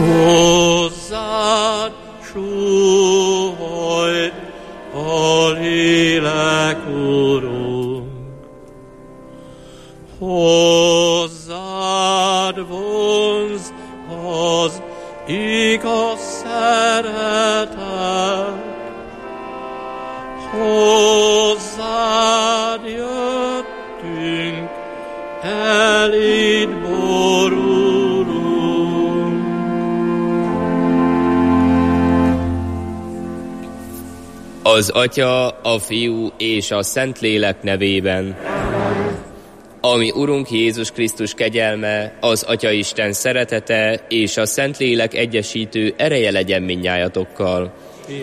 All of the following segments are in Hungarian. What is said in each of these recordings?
Hozzád sóhajt a lélek, Urunk, hozzád vonz az igaz szeretet, hozzád jöttünk, eléd borulunk. Az Atya, a Fiú és a Szentlélek nevében. Ami Urunk Jézus Krisztus kegyelme, az Atyaisten szeretete és a Szentlélek egyesítő ereje legyen mindnyájatokkal.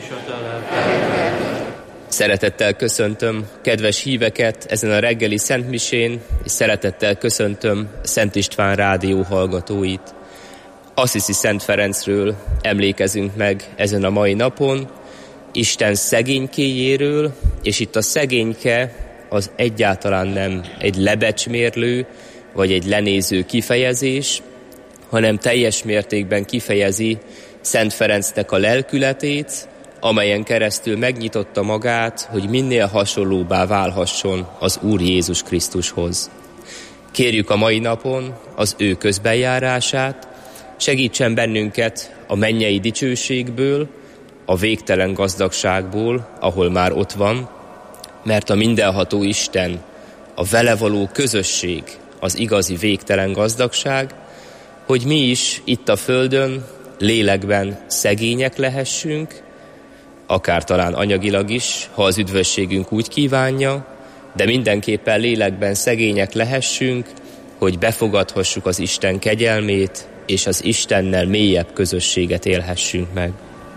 Szeretettel köszöntöm kedves híveket ezen a reggeli szentmisén, és szeretettel köszöntöm Szent István rádió hallgatóit. Assisi Szent Ferencről emlékezünk meg ezen a mai napon, Isten szegénykéjéről, és itt a szegényke az egyáltalán nem egy lebecsmérlő, vagy egy lenéző kifejezés, hanem teljes mértékben kifejezi Szent Ferencnek a lelkületét, amelyen keresztül megnyitotta magát, hogy minél hasonlóbbá válhasson az Úr Jézus Krisztushoz. Kérjük a mai napon az ő közbenjárását, segítsen bennünket a mennyei dicsőségből, a végtelen gazdagságból, ahol már ott van, mert a mindenható Isten, a vele való közösség az igazi végtelen gazdagság, hogy mi is itt a földön, lélekben szegények lehessünk, akár talán anyagilag is, ha az üdvösségünk úgy kívánja, de mindenképpen lélekben szegények lehessünk, hogy befogadhassuk az Isten kegyelmét, és az Istennel mélyebb közösséget élhessünk meg.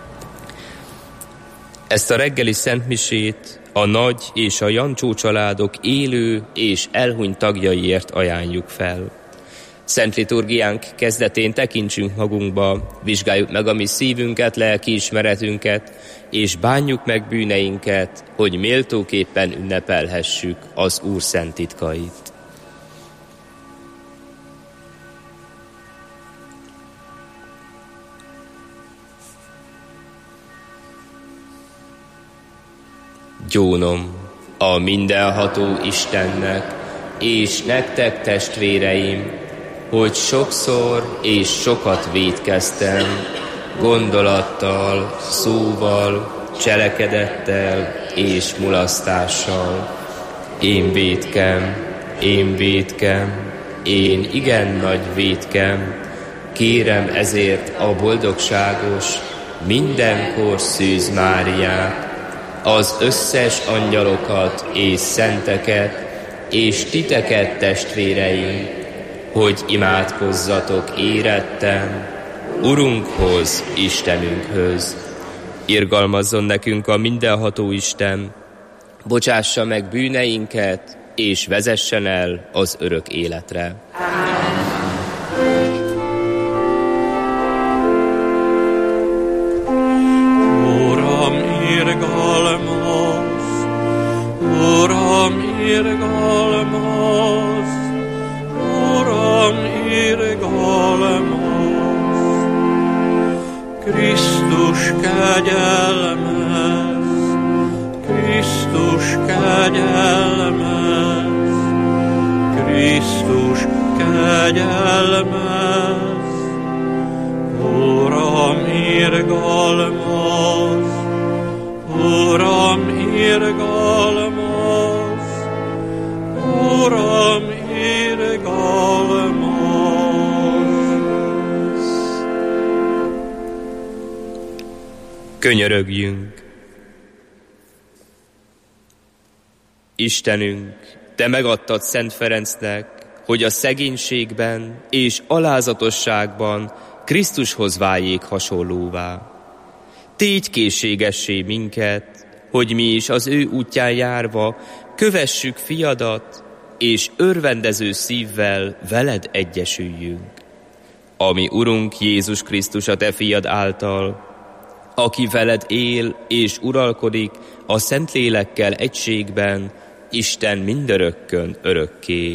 Ezt a reggeli szentmisét a Nagy és a Jancsó családok élő és elhunyt tagjaiért ajánljuk fel. Szent liturgiánk kezdetén tekintsünk magunkba, vizsgáljuk meg a mi szívünket, lelkiismeretünket, és bánjuk meg bűneinket, hogy méltóképpen ünnepelhessük az Úr szent titkait. Gyónom a mindenható Istennek, és nektek, testvéreim, hogy sokszor és sokat vétkeztem, gondolattal, szóval, cselekedettel és mulasztással. Én vétkem, én igen nagy vétkem, kérem ezért a boldogságos, mindenkor Szűz Máriát, az összes angyalokat és szenteket, és titeket, testvéreim, hogy imádkozzatok érettem Urunkhoz, Istenünkhöz. Irgalmazzon nekünk a mindenható Isten, bocsássa meg bűneinket, és vezessen el az örök életre. Uram, irgalmaz, Krisztus kegyelmez, Krisztus kegyelmez, Krisztus kegyelmez, Uram, irgalmaz, Uram, irgalmaz, Uram, irgalmaz. Könyörögjünk! Istenünk, Te megadtad Szent Ferencnek, hogy a szegénységben és alázatosságban Krisztushoz váljék hasonlóvá. Tégy készségessé minket, hogy mi is az ő útján járva kövessük fiadat, és örvendező szívvel veled egyesüljünk. Ami Urunk Jézus Krisztus a Te fiad által, aki veled él és uralkodik a Szentlélekkel egységben, Isten mindörökkön örökké.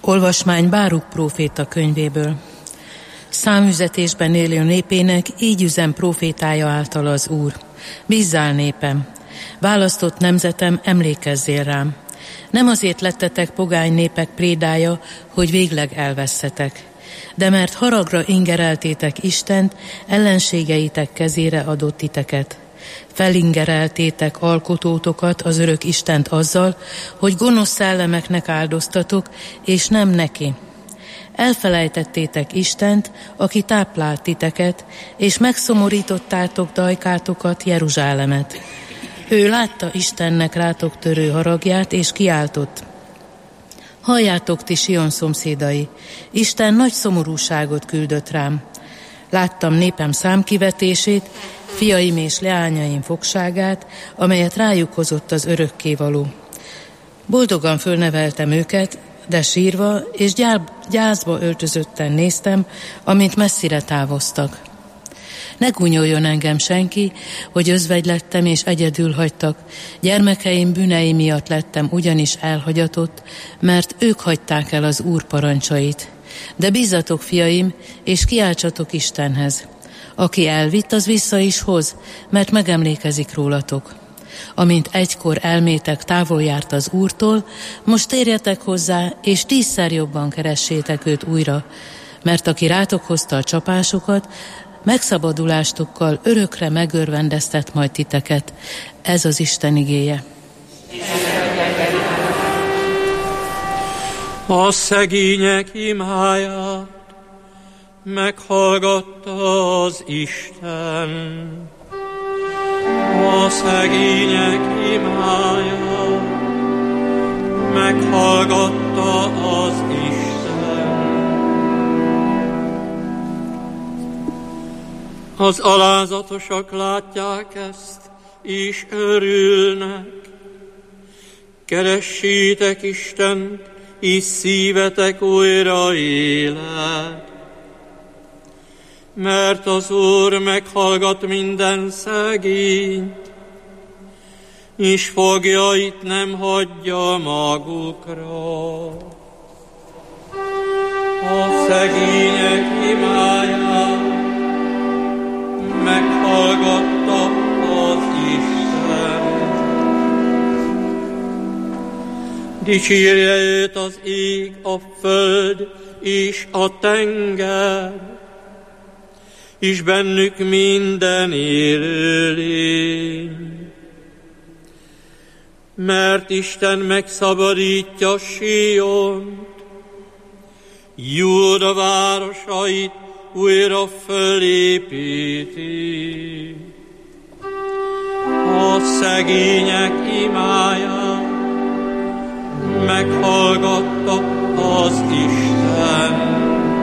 Olvasmány Báruk próféta könyvéből. Számüzetésben élő népének így üzen prófétája által az Úr. Bízzál, népem! Választott nemzetem, emlékezzél rám! Nem azért lettetek pogány népek prédája, hogy végleg elvesszetek, de mert haragra ingereltétek Istent, ellenségeitek kezére adott titeket. Felingereltétek alkotótokat, az örök Istent azzal, hogy gonosz szellemeknek áldoztatok, és nem neki. Elfelejtettétek Istent, aki táplált titeket, és megszomorítottátok dajkátokat, Jeruzsálemet. Ő látta Istennek rátok törő haragját, és kiáltott: halljátok, ti Sion szomszédai, Isten nagy szomorúságot küldött rám. Láttam népem számkivetését, fiaim és leányaim fogságát, amelyet rájuk hozott az örökkévaló. Boldogan fölneveltem őket, de sírva és gyászba öltözötten néztem, amint messzire távoztak. Ne gúnyoljon engem senki, hogy özvegy lettem és egyedül hagytak. Gyermekeim bűnei miatt lettem ugyanis elhagyatott, mert ők hagyták el az Úr parancsait. De bízzatok, fiaim, és kiáltsatok Istenhez. Aki elvitt, az vissza is hoz, mert megemlékezik rólatok. Amint egykor elmétek távol járt az Úrtól, most térjetek hozzá, és 10-szer jobban keressétek őt újra, mert aki rátok hozta a csapásokat, megszabadulástokkal örökre megörvendeztet majd titeket. Ez az Isten igéje. A szegények imáját meghallgatta az Isten. A szegények imáját meghallgatta az Isten. Az alázatosak látják ezt, és örülnek. Keressétek Istent, és szívetek újra élet. Mert az Úr meghallgat minden szegényt, és foglyait nem hagyja magukra. A szegények imáját meghallgatta az Isten. Dicsérje őt az ég, a föld és a tenger, és bennük minden élőlény. Mert Isten megszabadítja Siont, Júda városait újra fölépíti. A szegények imáját meghallgatta az Isten.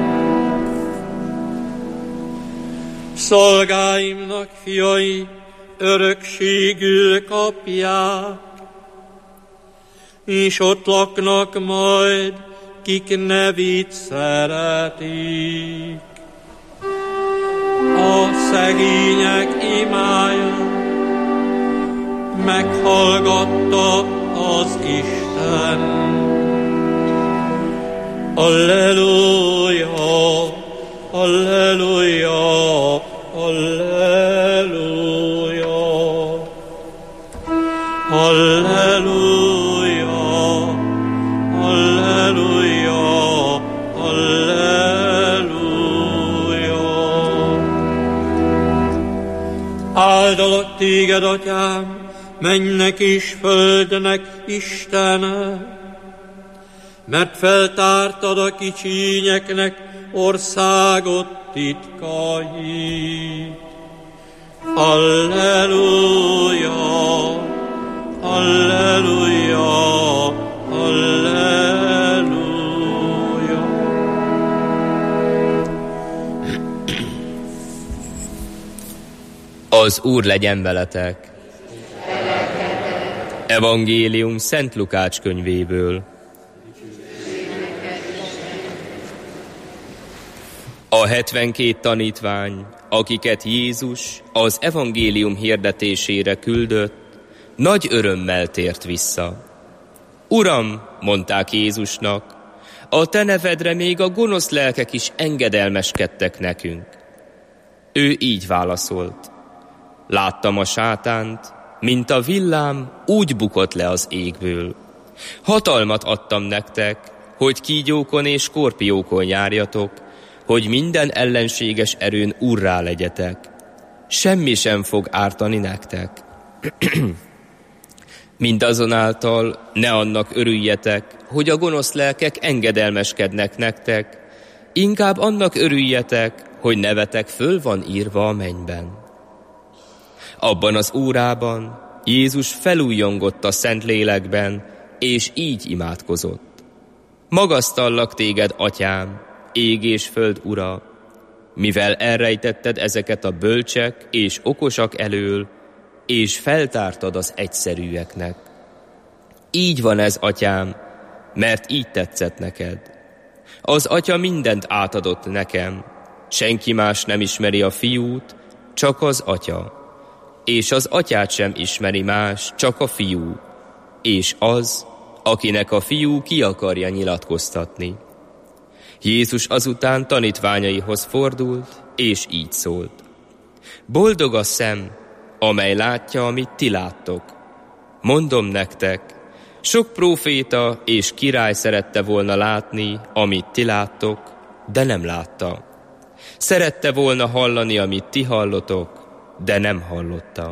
Szolgáimnak fiai örökségül kapják, és ott laknak majd, kik nevét szeretik. A szegények imája meghallgatta az Isten. Alleluja, alleluja, alleluja, alleluja, alleluja, alleluja. Áldalak téged, Atyám, mennek és földnek Istene, mert feltártad a kicsínyeknek országot titkait. Alleluja, alleluja, alleluja. Az Úr legyen veletek. Evangélium Szent Lukács könyvéből. A 72 tanítvány, akiket Jézus az evangélium hirdetésére küldött, nagy örömmel tért vissza. Uram, mondták Jézusnak, a te nevedre még a gonosz lelkek is engedelmeskedtek nekünk. Ő így válaszolt: láttam a sátánt, mint a villám, úgy bukott le az égből. Hatalmat adtam nektek, hogy kígyókon és skorpiókon járjatok, hogy minden ellenséges erőn urrá legyetek. Semmi sem fog ártani nektek. Mindazonáltal ne annak örüljetek, hogy a gonosz lelkek engedelmeskednek nektek, inkább annak örüljetek, hogy nevetek föl van írva a mennyben. Abban az órában Jézus felújjongott a Szentlélekben, és így imádkozott: magasztallak téged, Atyám, ég és föld ura, mivel elrejtetted ezeket a bölcsek és okosak elől, és feltártad az egyszerűeknek. Így van ez, Atyám, mert így tetszett neked. Az Atya mindent átadott nekem, senki más nem ismeri a Fiút, csak az Atya, és az Atyát sem ismeri más, csak a Fiú, és az, akinek a Fiú ki akarja nyilatkoztatni. Jézus azután tanítványaihoz fordult, és így szólt: boldog a szem, amely látja, amit ti láttok. Mondom nektek, sok próféta és király szerette volna látni, amit ti láttok, de nem látta. Szerette volna hallani, amit ti hallotok, de nem hallotta.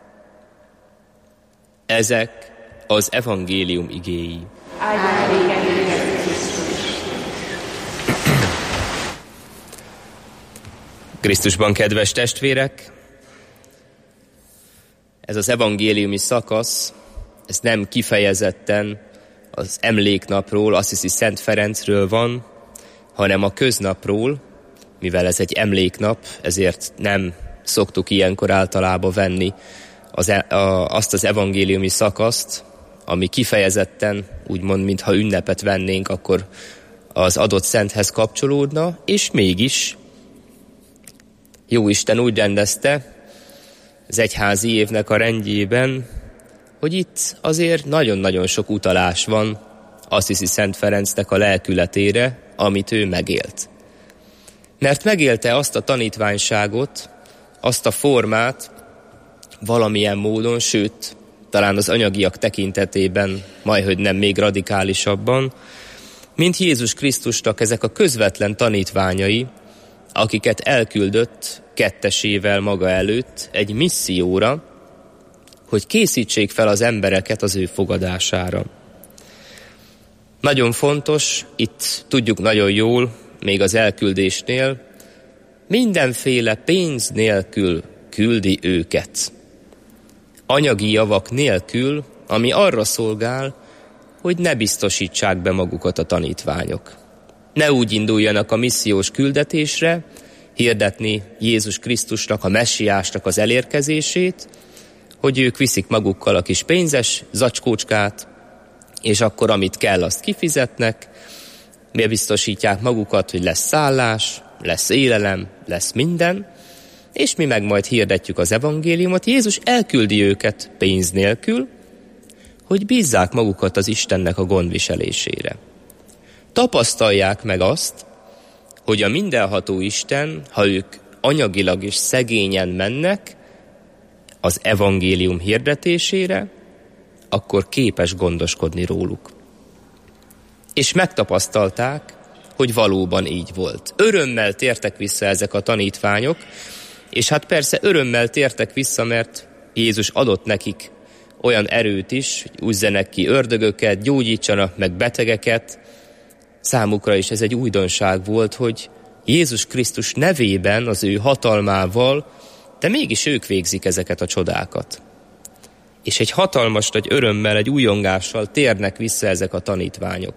Ezek az evangélium igéi. Krisztusban kedves testvérek, ez az evangéliumi szakasz, ez nem kifejezetten az emléknapról, Assisi Szent Ferencről van, hanem a köznapról. Mivel ez egy emléknap, ezért nem szoktuk ilyenkor általában venni azt az evangéliumi szakaszt, ami kifejezetten, úgymond, mintha ünnepet vennénk, akkor az adott szenthez kapcsolódna, és mégis Jóisten úgy rendezte az egyházi évnek a rendjében, hogy itt azért nagyon-nagyon sok utalás van Assisi Szent Ferencnek a lelkületére, amit ő megélt. Mert megélte azt a tanítványságot, azt a formát valamilyen módon, sőt, talán az anyagiak tekintetében majdhogy nem még radikálisabban, mint Jézus Krisztusnak ezek a közvetlen tanítványai, akiket elküldött kettesével maga előtt egy misszióra, hogy készítsék fel az embereket az ő fogadására. Nagyon fontos, itt tudjuk nagyon jól, még az elküldésnél, mindenféle pénz nélkül küldi őket. Anyagi javak nélkül, ami arra szolgál, hogy ne biztosítsák be magukat a tanítványok. Ne úgy induljanak a missziós küldetésre, hirdetni Jézus Krisztusnak, a messiásnak az elérkezését, hogy ők viszik magukkal a kis pénzes zacskócskát, és akkor amit kell, azt kifizetnek, biztosítják magukat, hogy lesz szállás, lesz élelem, lesz minden, és mi meg majd hirdetjük az evangéliumot. Jézus elküldi őket pénz nélkül, hogy bízzák magukat az Istennek a gondviselésére. Tapasztalják meg azt, hogy a mindenható Isten, ha ők anyagilag és szegényen mennek az evangélium hirdetésére, akkor képes gondoskodni róluk. És megtapasztalták, hogy valóban így volt. Örömmel tértek vissza ezek a tanítványok, és hát persze örömmel tértek vissza, mert Jézus adott nekik olyan erőt is, hogy üzzenek ki ördögöket, gyógyítsanak meg betegeket. Számukra is ez egy újdonság volt, hogy Jézus Krisztus nevében, az ő hatalmával, de mégis ők végzik ezeket a csodákat. És egy hatalmas nagy örömmel, egy újongással térnek vissza ezek a tanítványok.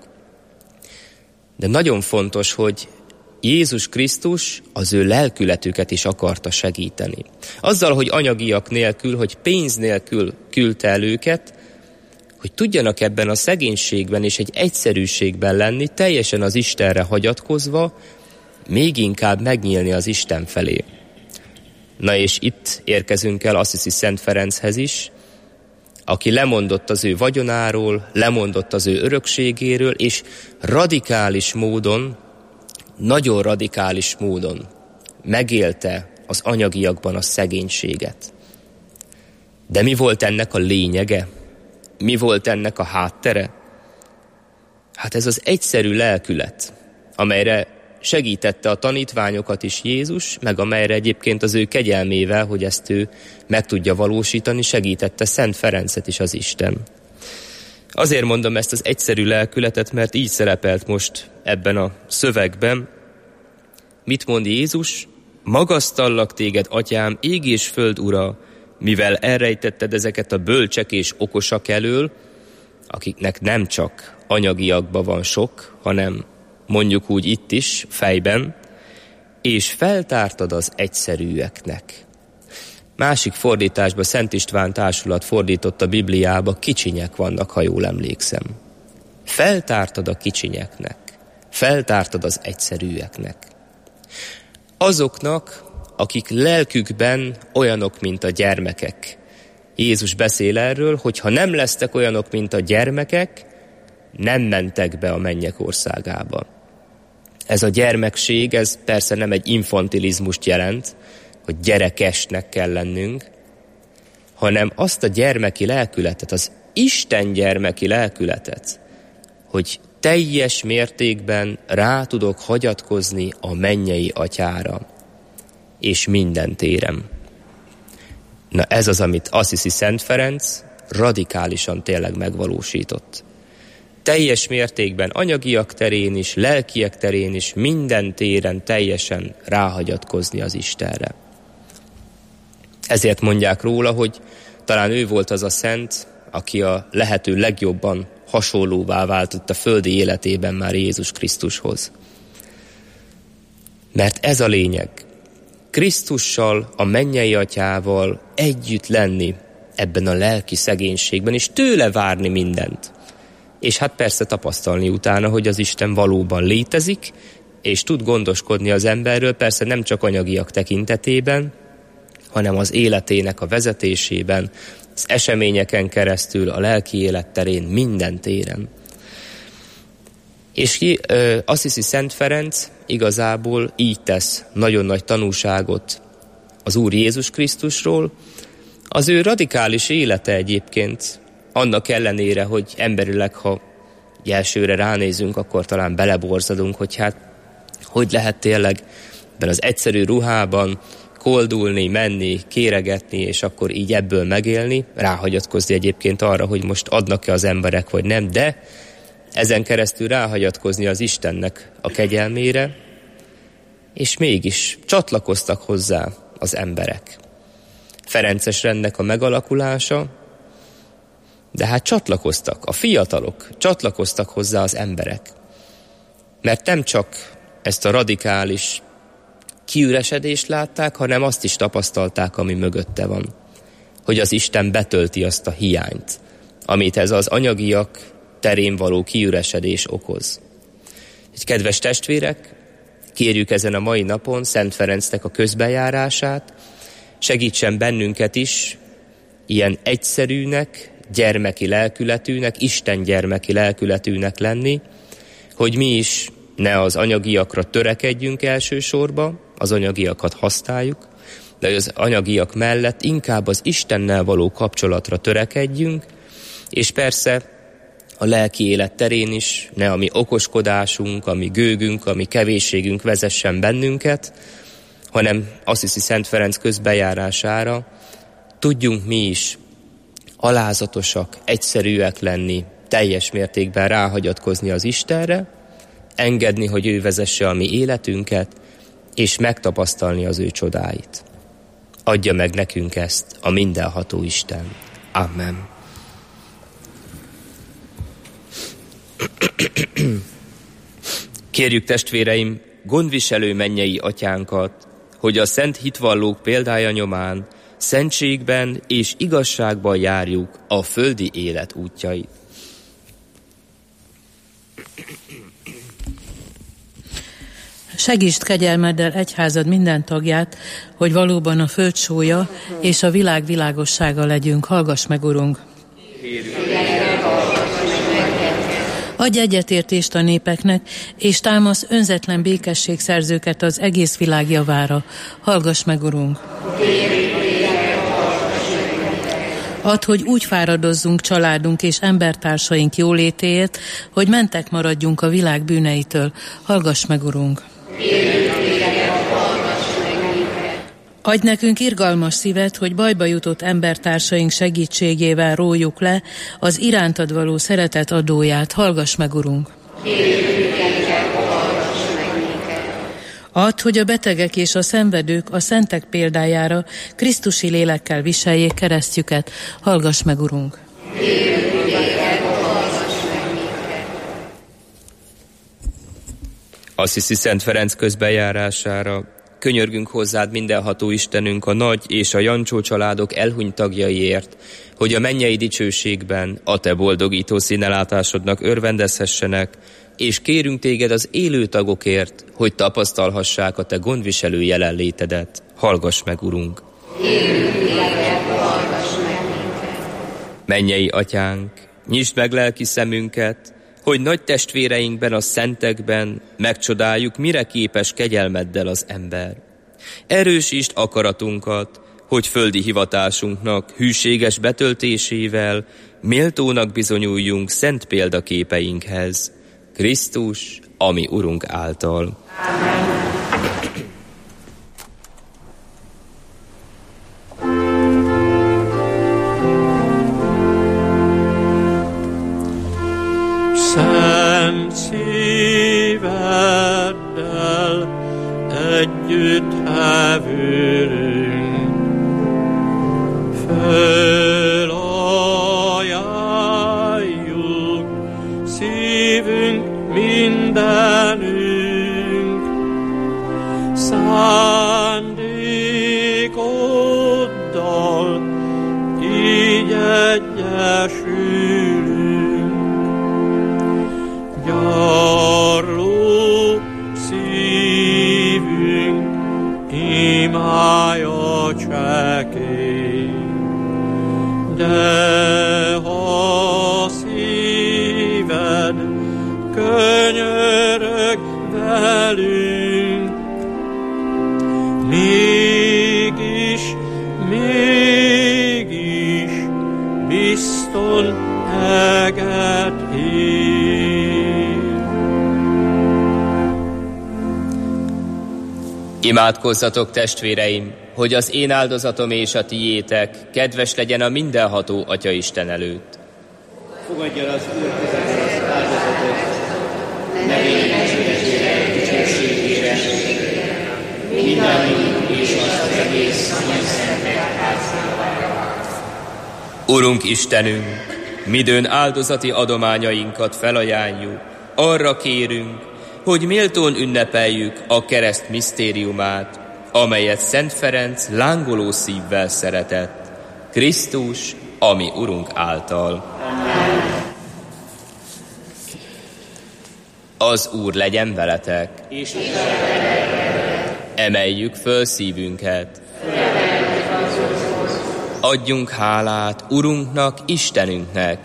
De nagyon fontos, hogy Jézus Krisztus az ő lelkületüket is akarta segíteni. Azzal, hogy anyagiak nélkül, hogy pénz nélkül küldte el őket, hogy tudjanak ebben a szegénységben és egy egyszerűségben lenni, teljesen az Istenre hagyatkozva, még inkább megnyílni az Isten felé. Na és itt érkezünk el Assisi Szent Ferenchez is, aki lemondott az ő vagyonáról, lemondott az ő örökségéről, és radikális módon, nagyon radikális módon megélte az anyagiakban a szegénységet. De mi volt ennek a lényege? Mi volt ennek a háttere? Hát ez az egyszerű lelkület, amelyre segítette a tanítványokat is Jézus, meg amelyre egyébként az ő kegyelmével, hogy ezt ő meg tudja valósítani, segítette Szent Ferencet is az Isten. Azért mondom ezt az egyszerű lelkületet, mert így szerepelt most ebben a szövegben. Mit mond Jézus? Magasztallak téged, atyám, ég és föld ura, mivel elrejtetted ezeket a bölcsek és okosak elől, akiknek nem csak anyagiakban van sok, hanem mondjuk úgy itt is, fejben, és feltártad az egyszerűeknek. Másik fordításban Szent István társulat fordított a Bibliába, kicsinyek vannak, ha jól emlékszem. Feltártad a kicsinyeknek, feltártad az egyszerűeknek. Azoknak, akik lelkükben olyanok, mint a gyermekek. Jézus beszél erről, hogy ha nem lesztek olyanok, mint a gyermekek, nem mentek be a mennyek országába. Ez a gyermekség, ez persze nem egy infantilizmust jelent, hogy gyerekesnek kell lennünk, hanem azt a gyermeki lelkületet, az Isten gyermeki lelkületet, hogy teljes mértékben rá tudok hagyatkozni a mennyei atyára, és minden téren. Na ez az, amit Assisi Szent Ferenc radikálisan tényleg megvalósított. Teljes mértékben anyagiak terén is, lelkiek terén is, minden téren teljesen ráhagyatkozni az Istenre. Ezért mondják róla, hogy talán ő volt az a szent, aki a lehető legjobban hasonlóvá váltott a földi életében már Jézus Krisztushoz. Mert ez a lényeg. Krisztussal, a mennyei atyával együtt lenni ebben a lelki szegénységben, és tőle várni mindent. És hát persze tapasztalni utána, hogy az Isten valóban létezik, és tud gondoskodni az emberről, persze nem csak anyagiak tekintetében, hanem az életének a vezetésében, az eseményeken keresztül, a lelki élet terén, minden téren. És Assisi Szent Ferenc igazából így tesz nagyon nagy tanúságot az Úr Jézus Krisztusról. Az ő radikális élete egyébként, annak ellenére, hogy emberileg, ha elsőre ránézünk, akkor talán beleborzadunk, hogy hát hogy lehet tényleg ebben az egyszerű ruhában koldulni, menni, kéregetni, és akkor így ebből megélni, ráhagyatkozni egyébként arra, hogy most adnak-e az emberek, vagy nem, de ezen keresztül ráhagyatkozni az Istennek a kegyelmére, és mégis csatlakoztak hozzá az emberek. Ferences rendnek a megalakulása, de hát csatlakoztak, a fiatalok csatlakoztak hozzá az emberek. Mert nem csak ezt a radikális kiüresedést látták, hanem azt is tapasztalták, ami mögötte van. Hogy az Isten betölti azt a hiányt, amit ez az anyagiak terén való kiüresedés okoz. Egy kedves testvérek, kérjük ezen a mai napon Szent Ferencnek a közbejárását, segítsen bennünket is ilyen egyszerűnek, gyermeki lelkületűnek, Isten gyermeki lelkületűnek lenni, hogy mi is ne az anyagiakra törekedjünk elsősorban, az anyagiakat használjuk, de az anyagiak mellett inkább az Istennel való kapcsolatra törekedjünk, és persze a lelki élet terén is ne a mi okoskodásunk, a mi gőgünk, a mi kevésségünk vezessen bennünket, hanem Assisi Szent Ferenc közbejárására tudjunk mi is alázatosak, egyszerűek lenni, teljes mértékben ráhagyatkozni az Istenre, engedni, hogy ő vezesse a mi életünket, és megtapasztalni az ő csodáit. Adja meg nekünk ezt a mindenható Isten. Amen. Kérjük testvéreim, gondviselő mennyei atyánkat, hogy a szent hitvallók példája nyomán szentségben és igazságban járjuk a földi élet útjait. Segítsd kegyelmeddel egyházad minden tagját, hogy valóban a föld sója és a világ világossága legyünk. Hallgass meg, Urunk! Adj egyetértést a népeknek, és támasz önzetlen békességszerzőket az egész világ javára. Hallgass meg, Urunk! Add, hogy úgy fáradozzunk családunk és embertársaink jólétéért, hogy mentek maradjunk a világ bűneitől. Hallgass meg, Urunk! Adj nekünk irgalmas szívet, hogy bajba jutott embertársaink segítségével rójuk le az irántad való szeretet adóját. Hallgass meg, Urunk! Add, hogy a betegek és a szenvedők a szentek példájára Krisztusi lélekkel viseljék keresztjüket. Hallgass meg, Urunk! Assisi Szent Ferenc közbenjárására könyörgünk hozzád, mindenható Istenünk, a Nagy és a Jancsó családok elhunyt tagjaiért, hogy a mennyei dicsőségben a te boldogító színelátásodnak örvendezhessenek, és kérünk téged az élő tagokért, hogy tapasztalhassák a te gondviselő jelenlétedet. Hallgass meg, Urunk! Mennyei Atyánk, nyisd meg lelki szemünket, hogy nagy testvéreinkben, a szentekben megcsodáljuk, mire képes kegyelmeddel az ember. Erősítsd akaratunkat, hogy földi hivatásunknak hűséges betöltésével méltónak bizonyuljunk szent példaképeinkhez. Krisztus, a mi Urunk által. Amen. Szent szíveddel együtt hevülünk, fölajánljuk szívünk mindenünk, szándékoddal így egyesülünk. Gyarló szívünk imája csekély, de ha szíved könyörög velünk, mégis bizton eget ér. Imádkozzatok, testvéreim, hogy az én áldozatom és a tiétek kedves legyen a mindenható Atyaisten előtt. Fogadja az Úr közelben az áldozatot, nevének dicsőségére, mindannyiunk és az egész szentek házára. Urunk Istenünk, midőn áldozati adományainkat felajánljuk, arra kérünk, hogy méltón ünnepeljük a kereszt misztériumát, amelyet Szent Ferenc lángoló szívvel szeretett. Krisztus, a mi Urunk által. Amen. Az Úr legyen veletek, és emeljük föl szívünket. Adjunk hálát Urunknak, Istenünknek.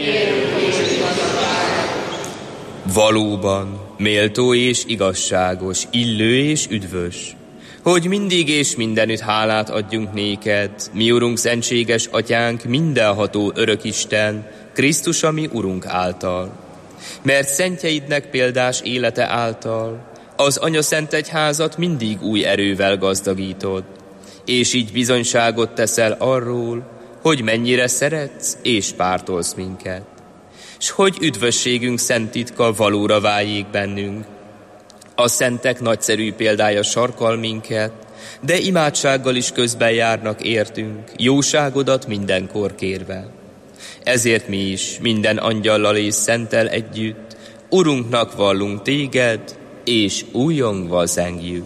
Valóban méltó és igazságos, illő és üdvös, hogy mindig és mindenütt hálát adjunk néked, mi Urunk szentséges Atyánk, mindenható Örökisten, Krisztus a mi Urunk által. Mert szentjeidnek példás élete által az Anyaszent Egyházat mindig új erővel gazdagítod, és így bizonyságot teszel arról, hogy mennyire szeretsz és pártolsz minket, s hogy üdvösségünk szent titka valóra váljék bennünk. A szentek nagyszerű példája sarkal minket, de imádsággal is közben járnak értünk, jóságodat mindenkor kérve. Ezért mi is minden angyallal és szenttel együtt Urunknak vallunk téged, és újongva zengjük.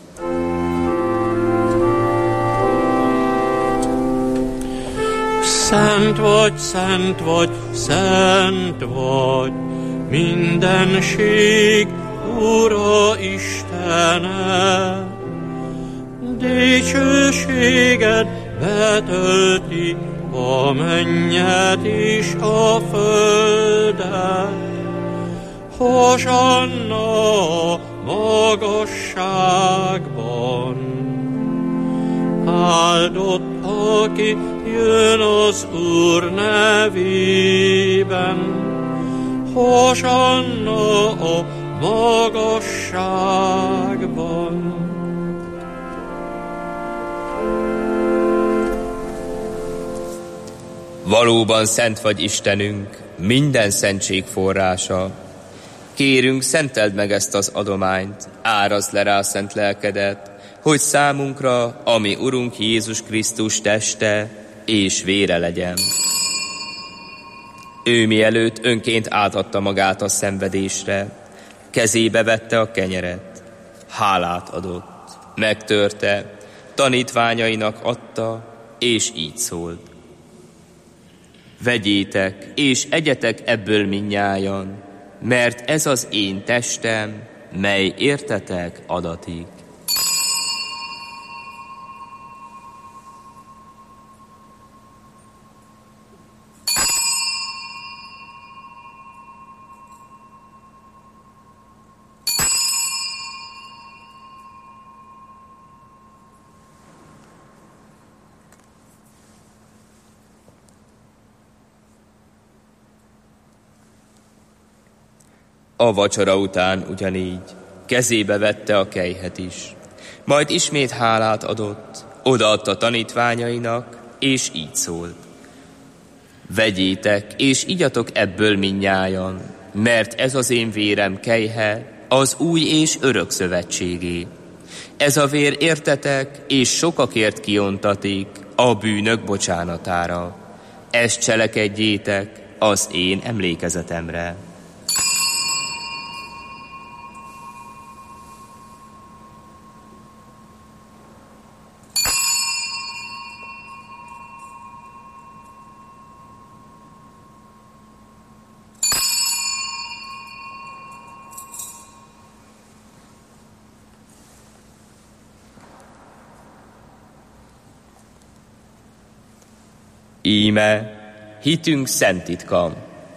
Szent vagy, szent vagy, szent vagy, mindenség Ura Istene. Dicsőséged betölti a mennyet és a földet, Hosanna magasságban. Áldott, aki jön az Úr nevében. Hosanna a magasságban. Valóban szent vagy Istenünk, minden szentség forrása. Kérünk, szenteld meg ezt az adományt, árazd le rá szent lelkedet, hogy számunkra, ami Urunk Jézus Krisztus teste és vére legyen. Ő mielőtt önként átadta magát a szenvedésre, kezébe vette a kenyeret, hálát adott, megtörte, tanítványainak adta, és így szólt. Vegyétek, és egyetek ebből mindnyájan, mert ez az én testem, mely értetek adatik. A vacsora után ugyanígy kezébe vette a kelyhet is, majd ismét hálát adott, odaadta tanítványainak, és így szólt. Vegyétek, és igyatok ebből mindnyájan, mert ez az én vérem kelyhe, az új és örök szövetségé. Ez a vér értetek, és sokakért kiontatik a bűnök bocsánatára. Ezt cselekedjétek az én emlékezetemre. Íme, hitünk szent titka.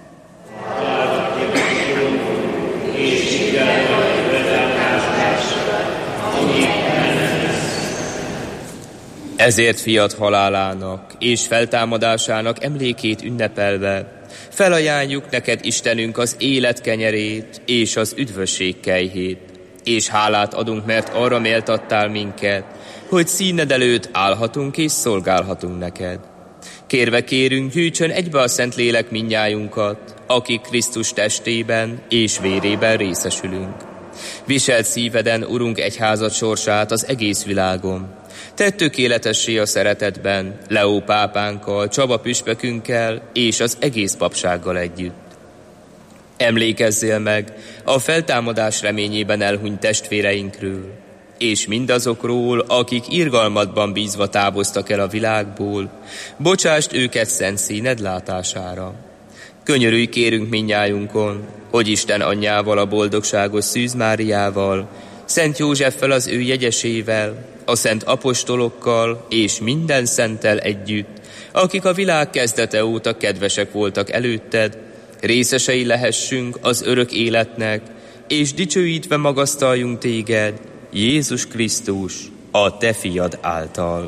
Ezért fiat halálának és feltámadásának emlékét ünnepelve felajánljuk neked, Istenünk, az élet kenyerét és az üdvösség kelyhét, és hálát adunk, mert arra méltattál minket, hogy színed előtt állhatunk és szolgálhatunk neked. Kérve kérünk, gyűjtsön egybe a Szentlélek mindnyájunkat, akik Krisztus testében és vérében részesülünk. Viselt szíveden, Urunk, egyházad sorsát az egész világon. Tedd tökéletessé a szeretetben, Leó pápánkkal, Csaba püspökünkkel és az egész papsággal együtt. Emlékezzél meg a feltámadás reményében elhunyt testvéreinkről, és mindazokról, akik irgalmadban bízva távoztak el a világból, bocsásd őket szent színed látására. Könyörülj kérünk mindnyájunkon, hogy Isten anyjával, a boldogságos Szűz Máriával, Szent Józseffel az ő jegyesével, a szent apostolokkal és minden szenttel együtt, akik a világ kezdete óta kedvesek voltak előtted, részesei lehessünk az örök életnek, és dicsőítve magasztaljunk téged, Jézus Krisztus, a te fiad által.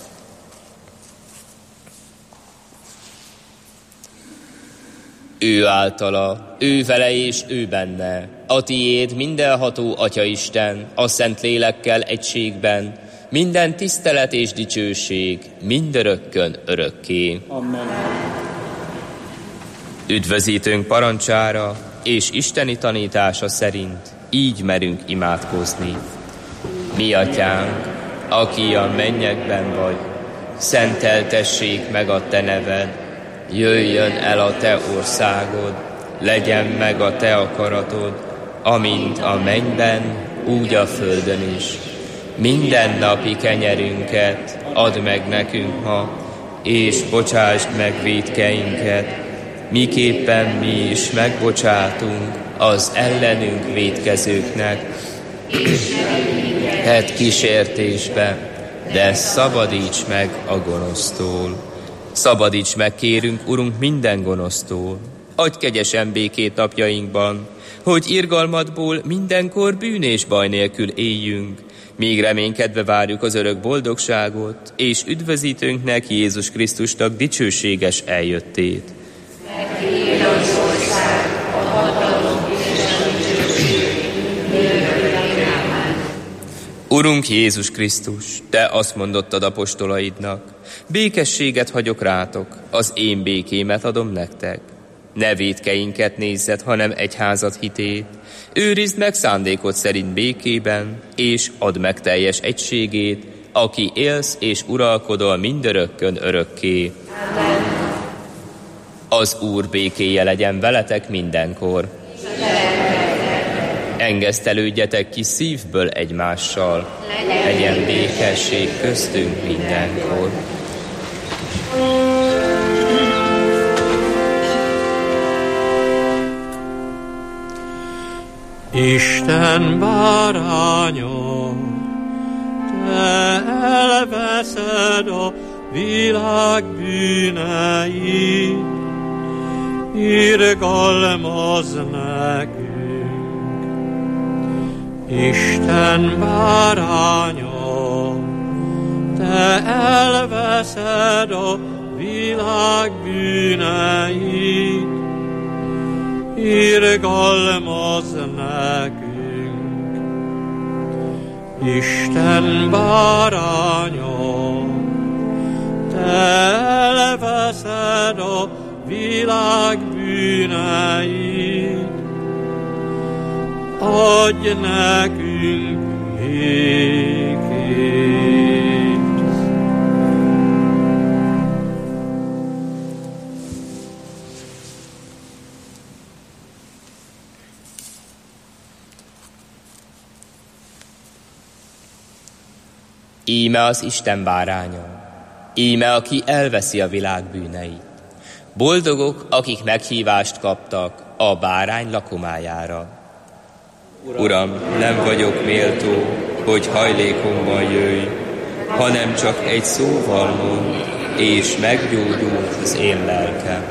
Ő általa, ő vele és ő benne, a tiéd mindenható Atyaisten, a Szent Lélekkel egységben, minden tisztelet és dicsőség, mindörökkön örökké. Amen. Üdvözítőnk parancsára és isteni tanítása szerint így merünk imádkozni. Mi atyánk, aki a mennyekben vagy, szenteltessék meg a te neved, jöjjön el a te országod, legyen meg a te akaratod, amint a mennyben, úgy a földön is. Minden napi kenyerünket add meg nekünk ma, és bocsásd meg vétkeinket, miképpen mi is megbocsátunk az ellenünk vétkezőknek. Tedd kísértésbe, de szabadíts meg a gonosztól. Szabadíts meg, kérünk, Urunk, minden gonosztól, Adj kegyesen békét napjainkban, hogy irgalmadból mindenkor bűn és baj nélkül éljünk, míg reménykedve várjuk az örök boldogságot, és üdvözítőnknek Jézus Krisztusnak dicsőséges eljöttét. Megtiéd az ország, a hatalom és a dicsőség, mindörökké. Ámen. Urunk Jézus Krisztus, Te azt mondottad apostolaidnak, békességet hagyok rátok, az én békémet adom nektek. Ne vétkeinket nézzed, hanem egyházad hitét. Őrizd meg szándékod szerint békében, és add meg teljes egységét, aki élsz és uralkodol mindörökkön örökké. Amen. Az Úr békéje legyen veletek mindenkor. Engesztelődjetek ki szívből egymással. Legyen békesség köztünk mindenkor. Isten báránya, Te elveszed a világ bűneit, irgalmazz nekünk. Isten báránya, Te elveszed a világ bűneit, irgalmazz nekünk. Isten báránya, Te elveszed a világ bűneit, adj nekünk békét. Íme az Isten báránya, íme aki elveszi a világ bűneit. Boldogok, akik meghívást kaptak a bárány lakomájára. Uram, nem vagyok méltó, hogy hajlékomban jöjj, hanem csak egy szóval mondd, és meggyógyul az én lelkem.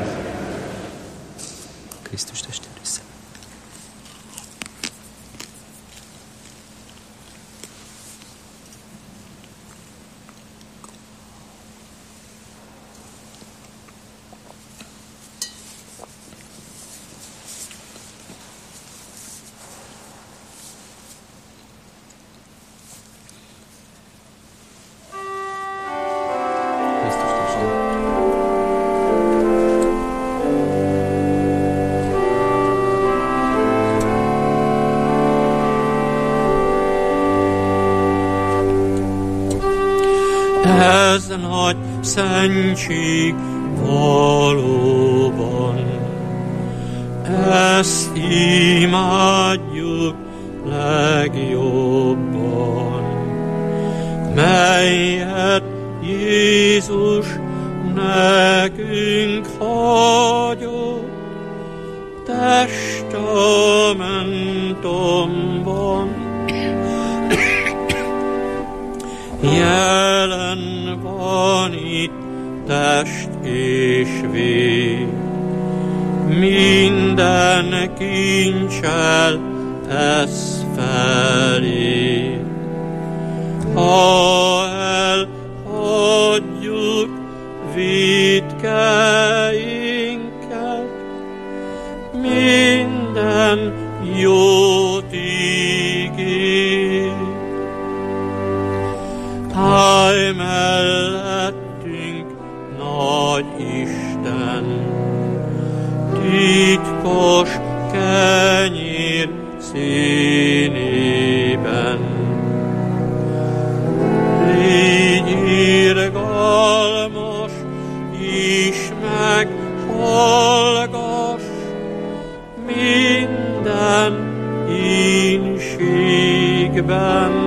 Krisztus testét vissza. Ez nagy szentség valóban, ezt imádjuk legjobban, melyet Jézus nekünk hagyott testamentumban. Jelen van itt test és vég, minden kincsel ez felé. Ha elhagyjuk vétkeinket, minden jót ígér. Állj mellettünk, nagy Isten, titkos kenyér színében. Légy irgalmas, és meghallgass minden ínségben.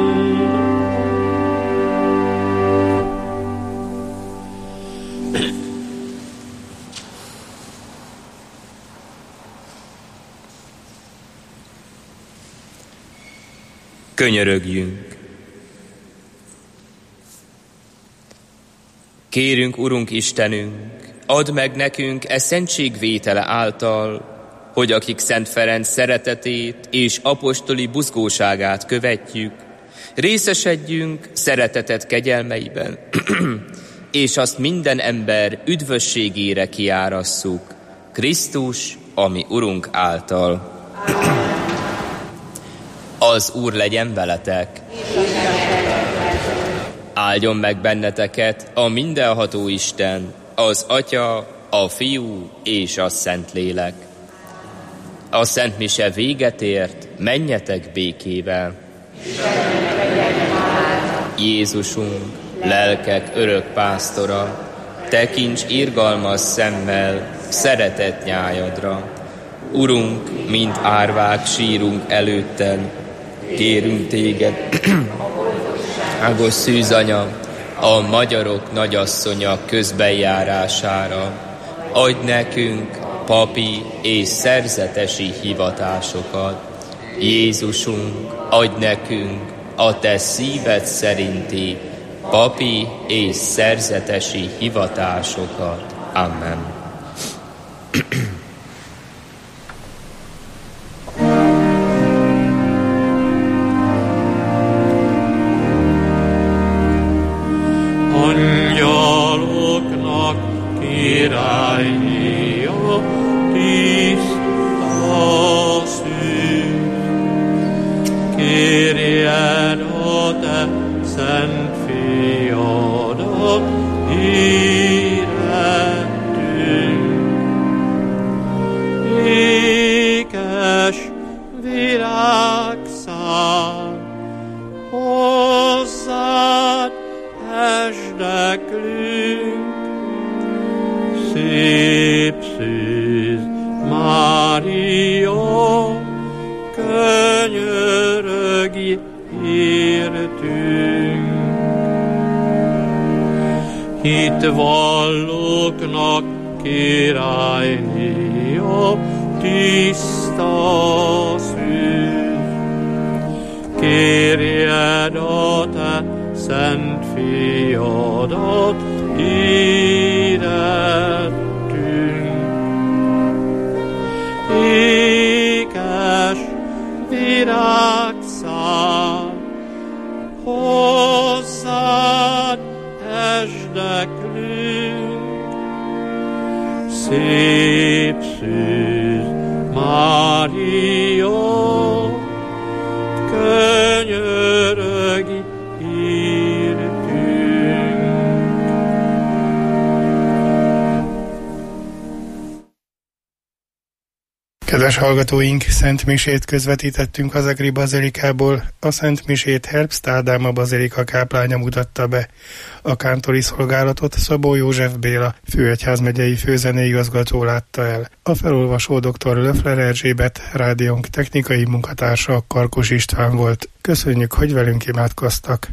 Könyörögjünk! Kérünk, Urunk Istenünk, Add meg nekünk szentségvétele által, hogy akik Szent Ferenc szeretetét és apostoli buzgóságát követjük, részesedjünk szeretetet kegyelmeiben, és azt minden ember üdvösségére kiárasszuk, Krisztus, ami Urunk által. Az Úr legyen veletek! Áldjon meg benneteket a mindenható Isten, az Atya, a Fiú és a Szentlélek. A Szent Mise véget ért, menjetek békével. Jézusunk, lelkek örök pásztora, tekints irgalmas szemmel szeretett nyájadra. Urunk, mint árvák sírunk előtted, kérünk téged, ágos szűzanya, a magyarok nagyasszonya közbenjárására. Adj nekünk papi és szerzetesi hivatásokat. Jézusunk, adj nekünk a te szíved szerinti papi és szerzetesi hivatásokat. Amen. Angyaloknak királynia, tiszta szűz, kérjed a te szent fiadat, érettünk. Ékes virágszár, hozzád esdeklünk, szép szűz Mária, könyörögj értünk. Hitvallóknak királynia, tiszta szűz, kérjed a te szent fiadat, érettünk. Ékes virágszár, hozzád esdeklünk, szép szűz Mária, könyörögj értünk. Kedves hallgatóink, Szent Misét közvetítettünk az Egri Bazilikából. A Szent Misét Herbst Ádám a bazilika káplánya mutatta be. A kántori szolgálatot Szabó József Béla, főegyházmegyei főzeneigazgató látta el. A felolvasó dr. Löffler Erzsébet, rádiónk technikai munkatársa Karkos István volt. Köszönjük, hogy velünk imádkoztak.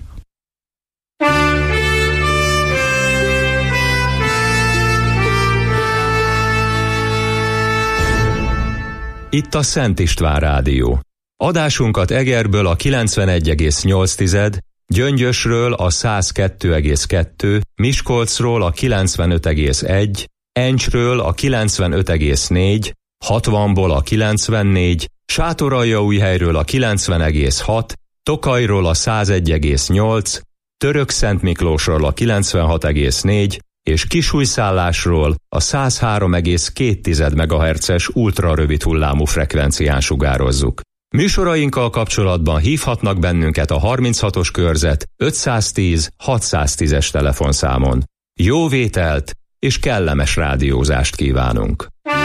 Itt a Szent István Rádió. Adásunkat Egerből a 91,8, Gyöngyösről a 102,2, Miskolcról a 95,1, Encsről a 95,4, 60-ból a 94, Sátoraljaújhelyről a 90,6, Tokajról a 101,8, Törökszentmiklósról a 96,4, és Kisújszállásról a 103,2 MHz-es ultrarövid hullámú frekvencián sugározzuk. Műsorainkkal kapcsolatban hívhatnak bennünket a 36-os körzet 510 610-es telefonszámon. Jó vételt és kellemes rádiózást kívánunk!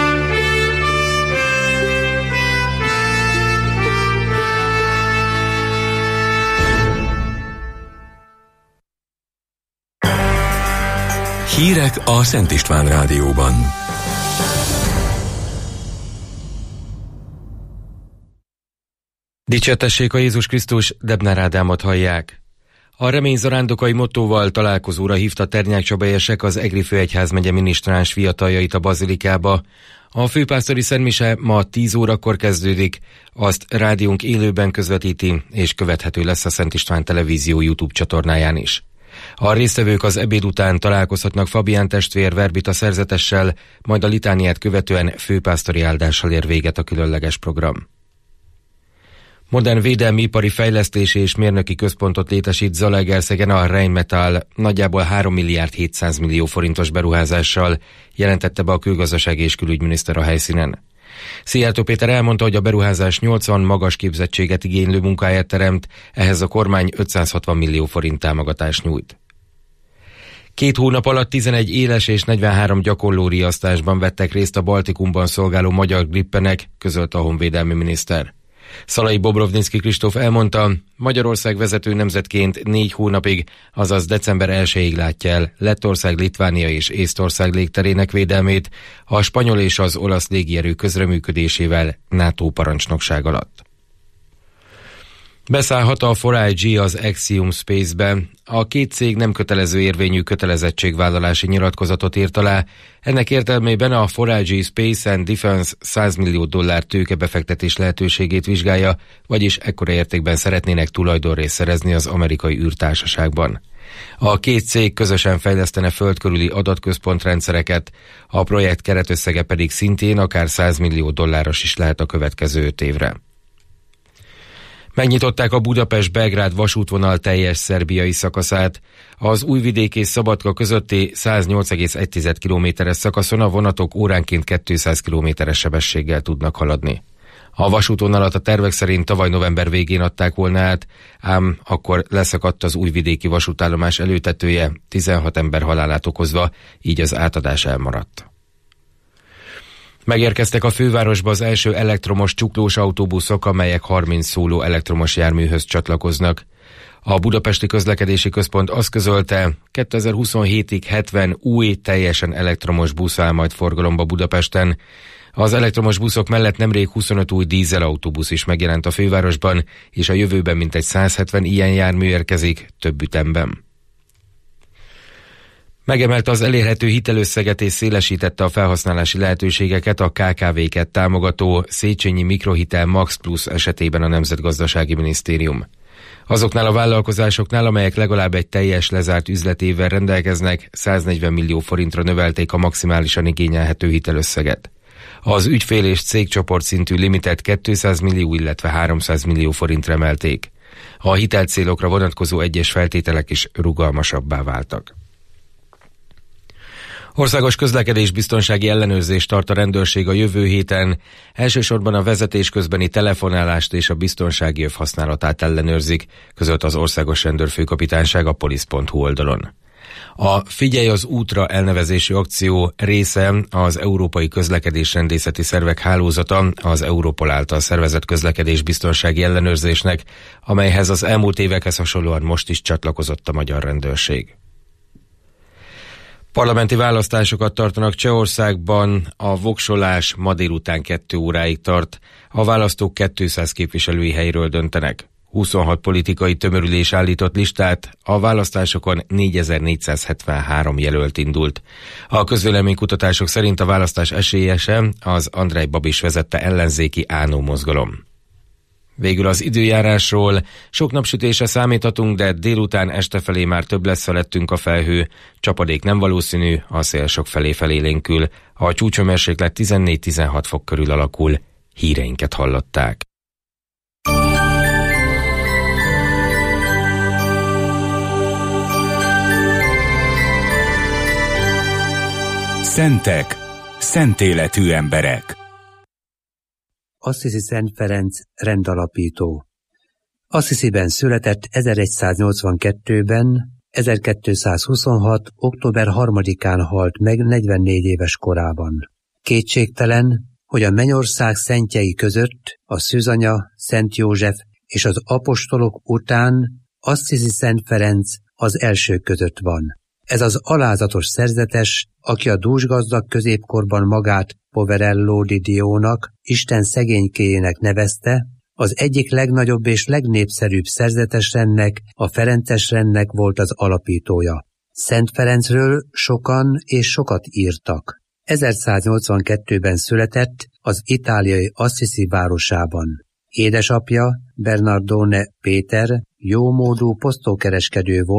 Hírek a Szent István Rádióban. Dicsértessék a Jézus Krisztus, Debnár Ádámot hallják. A remény zarándokai mottóval találkozóra hívta Ternyák Csaba érsek az Egri főegyházmegye minisztráns fiataljait a bazilikába. A főpásztori szentmise ma 10 órakor kezdődik, azt rádiónk élőben közvetíti, és követhető lesz a Szent István Televízió YouTube csatornáján is. A résztvevők az ebéd után találkozhatnak Fabián testvér Verbita szerzetessel, majd a litániát követően főpásztori áldással ér véget a különleges program. Modern védelmi ipari fejlesztési és mérnöki központot létesít Zalaegerszegen a Rheinmetall nagyjából 3 milliárd 700 millió forintos beruházással, jelentette be a külgazdasági és külügyminiszter a helyszínen. Szijjártó Péter elmondta, hogy a beruházás 80 magas képzettséget igénylő munkáját teremt, ehhez a kormány 560 millió forint támogatást nyújt. 2 hónap alatt 11 éles és 43 gyakorló riasztásban vettek részt a Baltikumban szolgáló magyar grippenek, közölte a honvédelmi miniszter. Szalai Bobrovnicki Kristóf elmondta, Magyarország vezető nemzetként 4 hónapig, azaz december 1-ig látja el Lettország, Litvánia és Észtország légterének védelmét a spanyol és az olasz légierő közreműködésével NATO parancsnokság alatt. Beszállhat a 4IG az Axiom Space-be. A két cég nem kötelező érvényű kötelezettségvállalási nyilatkozatot írt alá. Ennek értelmében a 4IG Space and Defense $100 millió tőkebefektetés lehetőségét vizsgálja, vagyis ekkora értékben szeretnének tulajdonrészt szerezni az amerikai űrtársaságban. A két cég közösen fejlesztene földkörüli adatközpontrendszereket, a projekt keretösszege pedig szintén akár $100 millió is lehet a következő 5 évre. Megnyitották a Budapest-Belgrád vasútvonal teljes szerbiai szakaszát. Az Újvidék és Szabadka közötti 108,1 kilométeres szakaszon a vonatok óránként 200 kilométeres sebességgel tudnak haladni. A vasútvonalat a tervek szerint tavaly november végén adták volna át, ám akkor leszakadt az újvidéki vasútállomás előtetője, 16 ember halálát okozva, így az átadás elmaradt. Megérkeztek a fővárosba az első elektromos csuklós autóbuszok, amelyek 30 szóló elektromos járműhöz csatlakoznak. A Budapesti Közlekedési Központ azt közölte, 2027-ig 70 új, teljesen elektromos busz áll majd forgalomba Budapesten. Az elektromos buszok mellett nemrég 25 új dízelautóbusz is megjelent a fővárosban, és a jövőben mintegy 170 ilyen jármű érkezik, több ütemben. Megemelte az elérhető hitelösszeget és szélesítette a felhasználási lehetőségeket a KKV-ket támogató Széchenyi Mikrohitel Max Plus esetében a Nemzetgazdasági Minisztérium. Azoknál a vállalkozásoknál, amelyek legalább egy teljes lezárt üzletévvel rendelkeznek, 140 millió forintra növelték a maximálisan igényelhető hitelösszeget. Az ügyfél és cégcsoport szintű limitet 200 millió, illetve 300 millió forintra emelték. A hitelcélokra vonatkozó egyes feltételek is rugalmasabbá váltak. Országos közlekedésbiztonsági ellenőrzést tart a rendőrség a jövő héten. Elsősorban a vezetés közbeni telefonálást és a biztonsági öv használatát ellenőrzik, közölt az Országos Rendőrfőkapitányság a polisz.hu oldalon. A Figyelj az útra elnevezésű akció része az Európai Közlekedésrendészeti Szervek hálózata, az Europol által szervezett közlekedésbiztonsági ellenőrzésnek, amelyhez az elmúlt évekhez hasonlóan most is csatlakozott a magyar rendőrség. Parlamenti választásokat tartanak Csehországban, a voksolás ma délután 2 óráig tart. A választók 200 képviselői helyről döntenek. 26 politikai tömörülés állított listát, a választásokon 4473 jelölt indult. A közvéleménykutatások szerint a választás esélyese az Andrej Babis vezette ellenzéki ANO mozgalom. Végül az időjárásról. Sok napsütésre számíthatunk, de délután este felé már több lesz felettünk a felhő. Csapadék nem valószínű, a szél sok felé felélénkül. A csúcshőmérséklet 14-16 fok körül alakul. Híreinket hallották. Szentek, szentéletű emberek. Assisi Szent Ferenc rendalapító. Assisiben született 1182-ben, 1226. október 3-án halt meg 44 éves korában. Kétségtelen, hogy a mennyország szentjei között a Szűzanya, Szent József és az apostolok után Assisi Szent Ferenc az elsők között van. Ez az alázatos szerzetes, aki a dúsgazdag középkorban magát Poverello di Diónak, Isten szegénykéjének nevezte, az egyik legnagyobb és legnépszerűbb szerzetesrendnek, a Ferencesrendnek volt az alapítója. Szent Ferencről sokan és sokat írtak. 1182-ben született az itáliai Assisi városában. Édesapja, Bernardone Péter, jómódú posztókereskedő volt,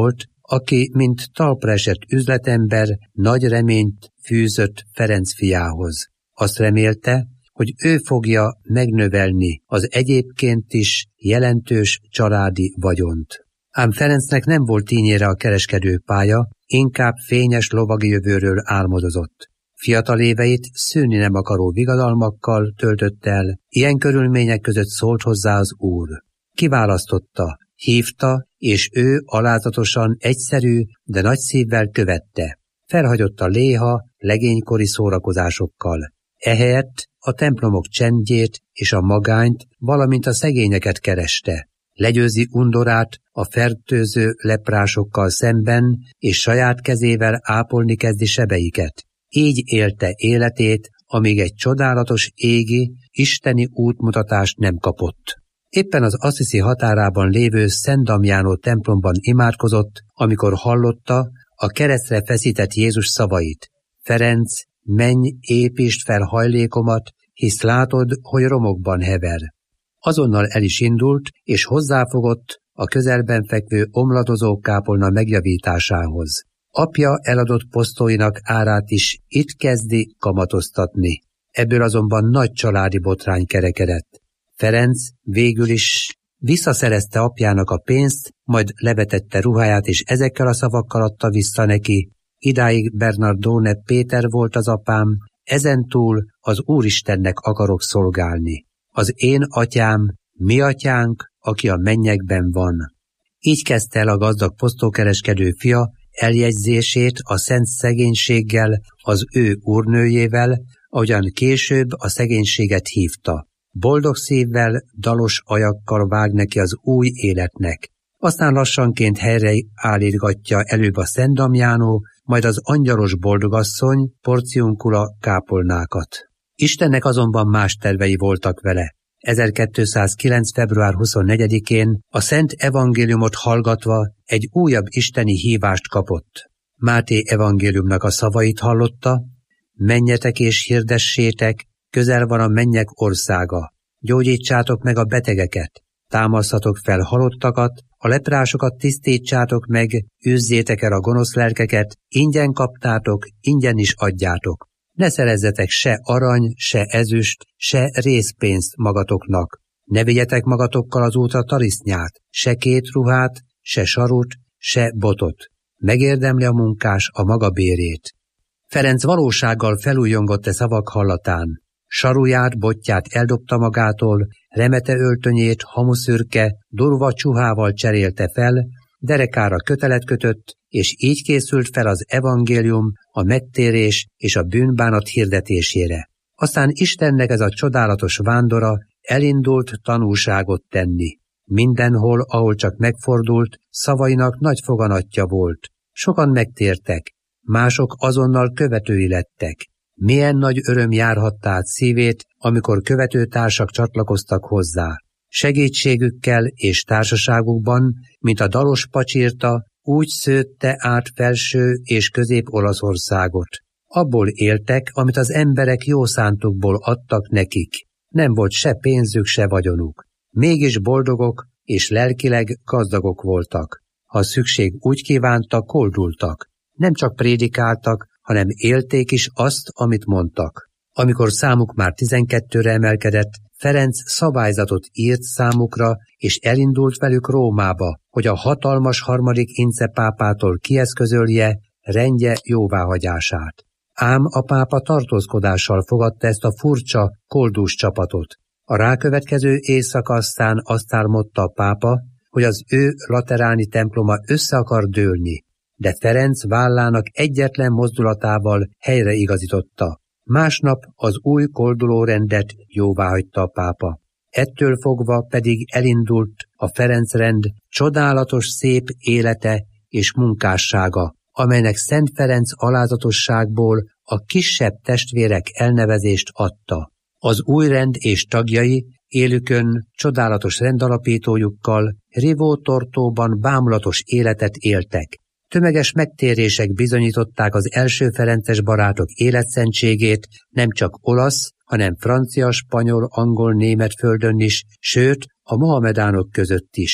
aki, mint talpra esett üzletember, nagy reményt fűzött Ferenc fiához. Azt remélte, hogy ő fogja megnövelni az egyébként is jelentős családi vagyont. Ám Ferencnek nem volt tínjére a kereskedőpálya, inkább fényes lovagi jövőről álmodozott. Fiatal éveit szűnni nem akaró vigadalmakkal töltött el, ilyen körülmények között szólt hozzá az Úr. Kiválasztotta, hívta, és ő alázatosan, egyszerű, de nagy szívvel követte. Felhagyott a léha, legénykori szórakozásokkal. Ehelyett a templomok csendjét és a magányt, valamint a szegényeket kereste. Legyőzi undorát a fertőző leprásokkal szemben, és saját kezével ápolni kezdi sebeiket. Így élte életét, amíg egy csodálatos égi, isteni útmutatást nem kapott. Éppen az Assisi határában lévő Szent Damjánó templomban imádkozott, amikor hallotta a keresztre feszített Jézus szavait. Ferenc, menj, építsd fel hajlékomat, hisz látod, hogy romokban hever. Azonnal el is indult, és hozzáfogott a közelben fekvő omladozó kápolna megjavításához. Apja eladott posztóinak árát is itt kezdi kamatoztatni. Ebből azonban nagy családi botrány kerekedett. Ferenc végül is visszaszerezte apjának a pénzt, majd levetette ruháját, és ezekkel a szavakkal adta vissza neki. Idáig Bernardone Péter volt az apám, ezentúl az Úristennek akarok szolgálni. Az én atyám, mi atyánk, aki a mennyekben van. Így kezdte el a gazdag posztókereskedő fia eljegyzését a szent szegénységgel, az ő úrnőjével, ahogyan később a szegénységet hívta. Boldog szívvel, dalos ajakkal vág neki az új életnek. Aztán lassanként helyre állítgatja előbb a Szent Damjánó, majd az angyalos boldogasszony, porciunkula kápolnákat. Istennek azonban más tervei voltak vele. 1209. február 24-én a Szent Evangéliumot hallgatva egy újabb isteni hívást kapott. Máté evangéliumnak a szavait hallotta: menjetek és hirdessétek, közel van a mennyek országa. Gyógyítsátok meg a betegeket, támaszhatok fel halottakat, a leprásokat tisztítsátok meg, űzzétek el a gonosz lelkeket, ingyen kaptátok, ingyen is adjátok. Ne szerezzetek se arany, se ezüst, se részpénzt magatoknak. Ne vigyetek magatokkal az útra tarisznyát, se két ruhát, se sarut, se botot. Megérdemli a munkás a maga bérét. Ferenc valósággal felújongott szavak hallatán. Saruját, botját eldobta magától, remete öltönyét hamuszürke, durva csuhával cserélte fel, derekára kötelet kötött, és így készült fel az evangélium, a megtérés és a bűnbánat hirdetésére. Aztán Istennek ez a csodálatos vándora elindult tanúságot tenni. Mindenhol, ahol csak megfordult, szavainak nagy foganatja volt. Sokan megtértek, mások azonnal követői lettek. Milyen nagy öröm járhatta át szívét, amikor követőtársak csatlakoztak hozzá. Segítségükkel és társaságukban, mint a dalos pacsirta, úgy szőtte át Felső és Közép-Olaszországot. Abból éltek, amit az emberek jó szántukból adtak nekik. Nem volt se pénzük, se vagyonuk. Mégis boldogok és lelkileg gazdagok voltak. Ha szükség úgy kívánta, koldultak. Nem csak prédikáltak, hanem élték is azt, amit mondtak. Amikor számuk már 12-re emelkedett, Ferenc szabályzatot írt számukra, és elindult velük Rómába, hogy a hatalmas harmadik Ince pápától kieszközölje rendje jóváhagyását. Ám a pápa tartózkodással fogadta ezt a furcsa, koldus csapatot. A rákövetkező éjszaka aztán azt álmodta a pápa, hogy az ő lateráni temploma össze akar dőlni, de Ferenc vállának egyetlen mozdulatával helyreigazította. Másnap az új koldulórendet jóváhagyta a pápa. Ettől fogva pedig elindult a Ferencrend csodálatos szép élete és munkássága, amelynek Szent Ferenc alázatosságból a kisebb testvérek elnevezést adta. Az új rend és tagjai élükön csodálatos rendalapítójukkal Rivó-Tortóban bámulatos életet éltek. Tömeges megtérések bizonyították az első ferences barátok életszentségét nem csak olasz, hanem francia, spanyol, angol, német földön is, sőt a mohamedánok között is.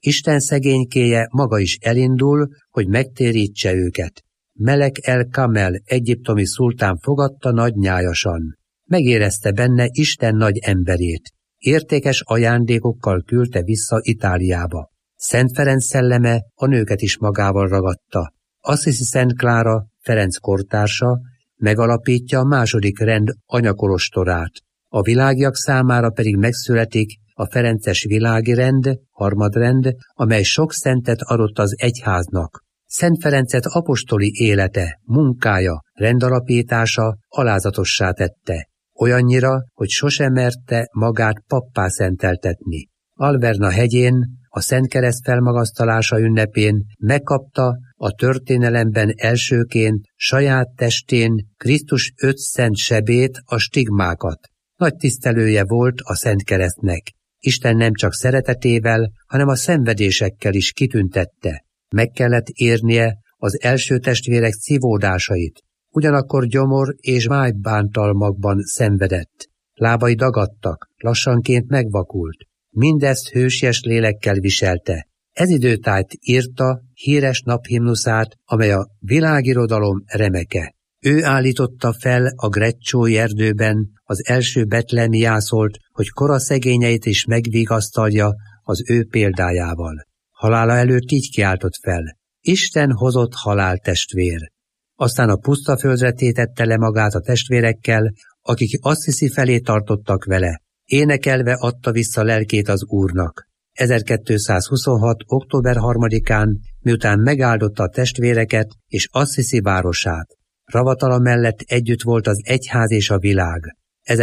Isten szegénykéje maga is elindul, hogy megtérítse őket. Melek el Kamel egyiptomi szultán fogadta nagy nyájasan. Megérezte benne Isten nagy emberét. Értékes ajándékokkal küldte vissza Itáliába. Szent Ferenc szelleme a nőket is magával ragadta. Assisi Szent Klára, Ferenc kortársa, megalapítja a második rend anyakolostorát. A világiak számára pedig megszületik a ferences világi rend, harmadrend, amely sok szentet adott az egyháznak. Szent Ferencet apostoli élete, munkája, rendalapítása alázatossá tette. Olyannyira, hogy sosem merte magát pappá szenteltetni. Alverna hegyén, a Szent Kereszt felmagasztalása ünnepén megkapta a történelemben elsőként saját testén Krisztus 5 szent sebét, a stigmákat. Nagy tisztelője volt a Szent Keresztnek. Isten nem csak szeretetével, hanem a szenvedésekkel is kitüntette. Meg kellett érnie az első testvérek szívódásait. Ugyanakkor gyomor és májbántalmakban szenvedett. Lábai dagadtak, lassanként megvakult. Mindezt hősies lélekkel viselte. Ez időtájt írta híres naphimnuszát, amely a világirodalom remeke. Ő állította fel a Greccsói erdőben az első betlehemi jászolt, hogy kora szegényeit is megvigasztalja az ő példájával. Halála előtt így kiáltott fel: Isten hozott haláltestvér. Aztán a puszta földre tétette le magát a testvérekkel, akik Assisi felé tartottak vele. Énekelve adta vissza lelkét az Úrnak. 1226. október 3-án, miután megáldotta a testvéreket és Assisi városát. Ravatala mellett együtt volt az egyház és a világ.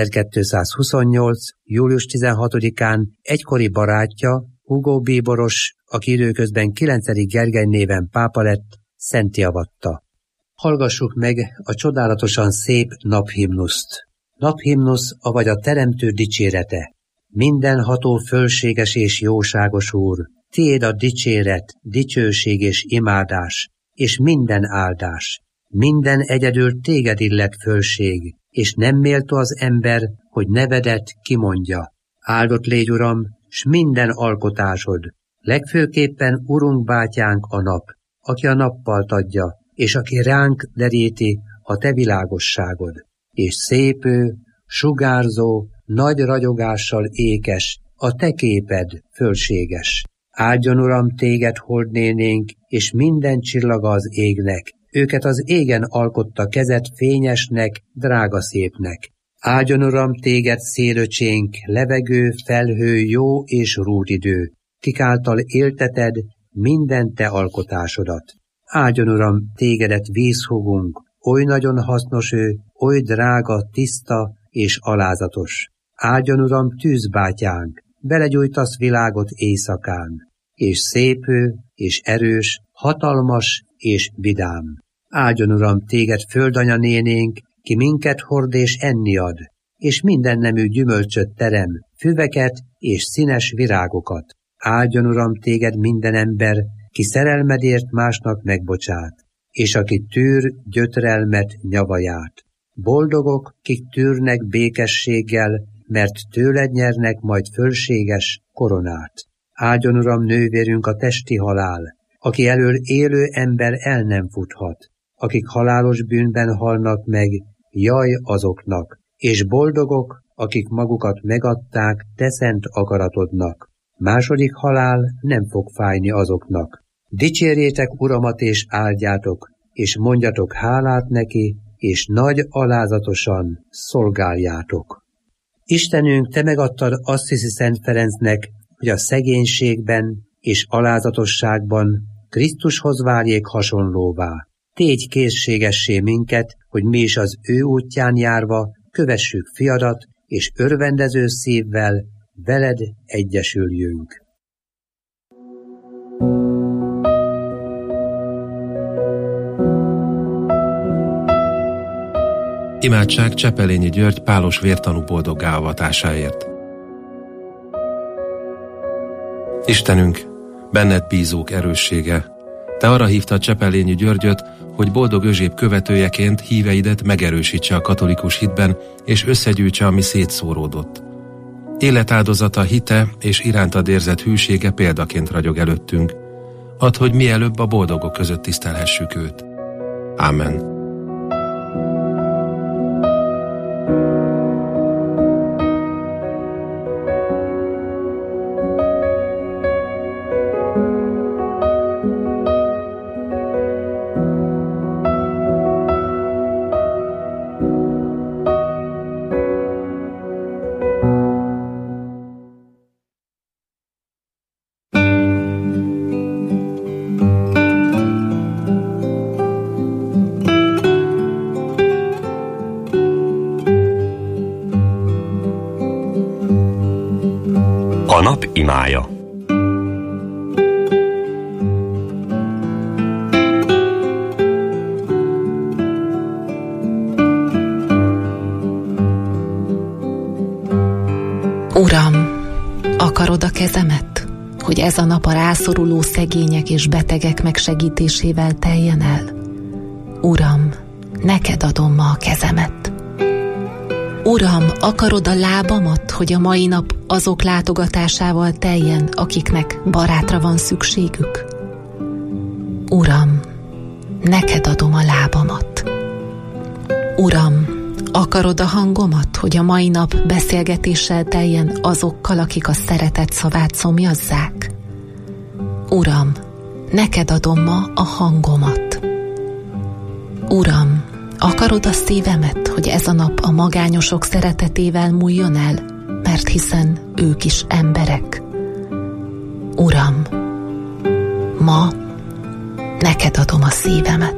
1228. július 16-án egykori barátja, Hugo bíboros, aki időközben 9. Gergely néven pápa lett, szentté avatta. Hallgassuk meg a csodálatosan szép naphimnuszt. Naphimnusz, avagy a Teremtő dicsérete. Mindenható, fölséges és jóságos Úr, tiéd a dicséret, dicsőség és imádás, és minden áldás. Minden egyedül téged illet fölség, és nem méltó az ember, hogy nevedet kimondja. Áldott légy, Uram, s minden alkotásod. Legfőképpen Urunk bátyánk a nap, aki a nappalt adja, és aki ránk deríti a te világosságod. És szép ő, sugárzó, nagy ragyogással ékes, a te képed fölséges. Áldjon, Uram, téged holdnénénk, és minden csillaga az égnek. Őket az égen alkotta kezed fényesnek, drága szépnek. Áldjon, Uram, téged szélöcsénk, levegő, felhő, jó és rúdidő, kik által élteted minden te alkotásodat. Áldjon, Uram, tégedet vízhúgunk, oly nagyon hasznos ő, oly drága, tiszta és alázatos. Áldjon, Uram, tűzbátyánk, belegyújtasz világot éjszakán, és szép ő, és erős, hatalmas és vidám. Áldjon, Uram, téged földanya nénénk, ki minket hord és enni ad, és minden nemű gyümölcsöt terem, füveket és színes virágokat. Áldjon, Uram, téged minden ember, ki szerelmedért másnak megbocsát, és aki tűr gyötrelmet nyavaját. Boldogok, kik tűrnek békességgel, mert tőled nyernek majd fölséges koronát. Áldjon, Uram, nővérünk a testi halál, aki elől élő ember el nem futhat, akik halálos bűnben halnak meg, jaj azoknak, és boldogok, akik magukat megadták te szent akaratodnak. Második halál nem fog fájni azoknak. Dicsérjétek Uramat és áldjátok, és mondjatok hálát neki, és nagy alázatosan szolgáljátok. Istenünk, te megadtad Assisi Szent Ferencnek, hogy a szegénységben és alázatosságban Krisztushoz váljék hasonlóvá. Tégy készségessé minket, hogy mi is az ő útján járva kövessük fiadat, és örvendező szívvel veled egyesüljünk. Imádság Csepelényi György pálos vértanú boldoggá avatásáért. Istenünk, benned bízók erőssége, te arra hívtad Csepelényi Györgyöt, hogy boldog Özséb követőjeként híveidet megerősítse a katolikus hitben, és összegyűjtse, ami szétszóródott. Életáldozata, hite és irántad érzett hűsége példaként ragyog előttünk. Add, hogy mielőbb a boldogok között tisztelhessük őt. Ámen. A nap imája. Uram, akarod a kezemet, hogy ez a nap a rászoruló szegények és betegek megsegítésével teljen el? Uram, neked adom ma a kezemet. Uram, akarod a lábamat, hogy a mai nap azok látogatásával teljen, akiknek barátra van szükségük? Uram, neked adom a lábamat. Uram, akarod a hangomat, hogy a mai nap beszélgetéssel teljen azokkal, akik a szeretet szavát szomjazzák? Uram, neked adom ma a hangomat. Uram, akarod a szívemet, hogy ez a nap a magányosok szeretetével múljon el, mert hiszen ők is emberek? Uram, ma neked adom a szívemet.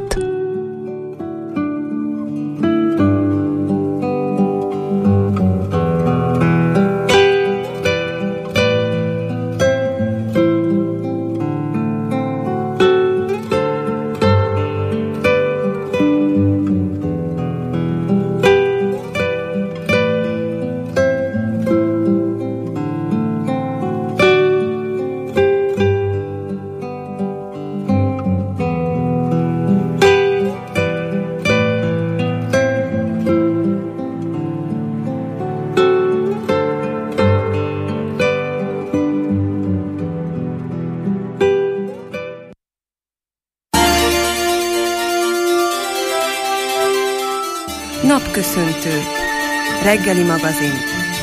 Napköszöntő. Reggeli magazin.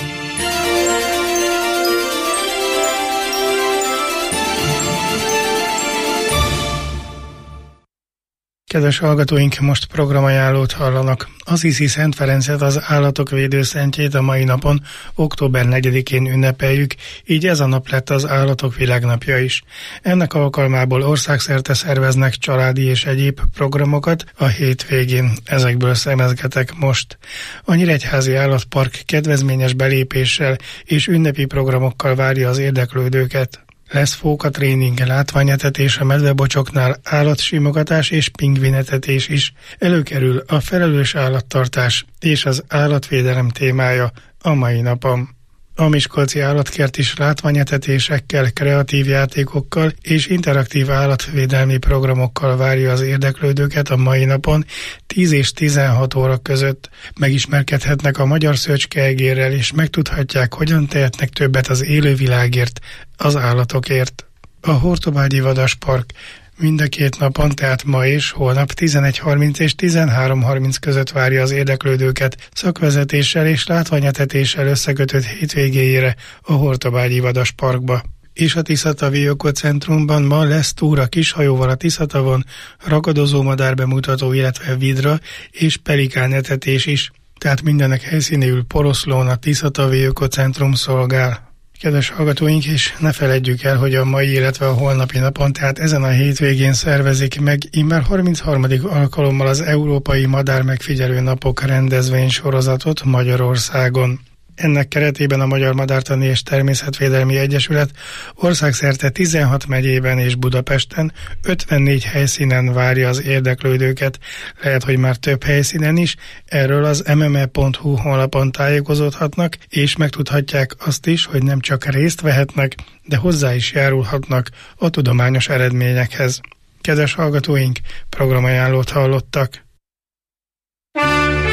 Kedves hallgatóink, most programajánlót hallanak. Assisi Szent Ferencet, az állatok védőszentjét a mai napon, október 4-én ünnepeljük, így ez a nap lett az Állatok Világnapja is. Ennek alkalmából országszerte szerveznek családi és egyéb programokat a hétvégén. Ezekből szemezgetek most. A Nyíregyházi Állatpark kedvezményes belépéssel és ünnepi programokkal várja az érdeklődőket. Lesz fókatréning, látványetetés a medvebocsoknál, állatsimogatás és pingvinetetés is. Előkerül a felelős állattartás és az állatvédelem témája a mai napon. A Miskolci Állatkert is látványetetésekkel, kreatív játékokkal és interaktív állatvédelmi programokkal várja az érdeklődőket a mai napon 10 és 16 óra között. Megismerkedhetnek a magyar szöcskeegérrel és megtudhatják, hogyan tehetnek többet az élővilágért, az állatokért. A Hortobágyi Vadaspark mind a két napon, tehát ma és holnap 11:30 és 13:30 között várja az érdeklődőket szakvezetéssel és látványetetéssel összekötött hétvégéjére a Hortobágyi Vadasparkba. És a Tiszatavi Ökocentrumban ma lesz túra kishajóval a Tiszatavon, ragadozó madárbemutató, illetve vidra és pelikánetetés is. Tehát mindenek helyszínéül Poroszlón a Tiszatavi Ökocentrum szolgál. Kedves hallgatóink, és ne feledjük el, hogy a mai, illetve a holnapi napon, tehát ezen a hétvégén szervezik meg immár 33. alkalommal az Európai Madár Megfigyelő Napok rendezvénysorozatot Magyarországon. Ennek keretében a Magyar Madártani és Természetvédelmi Egyesület országszerte 16 megyében és Budapesten 54 helyszínen várja az érdeklődőket. Lehet, hogy már több helyszínen is, erről az mme.hu honlapon tájékozódhatnak, és megtudhatják azt is, hogy nem csak részt vehetnek, de hozzá is járulhatnak a tudományos eredményekhez. Kedves hallgatóink, programajánlót hallottak.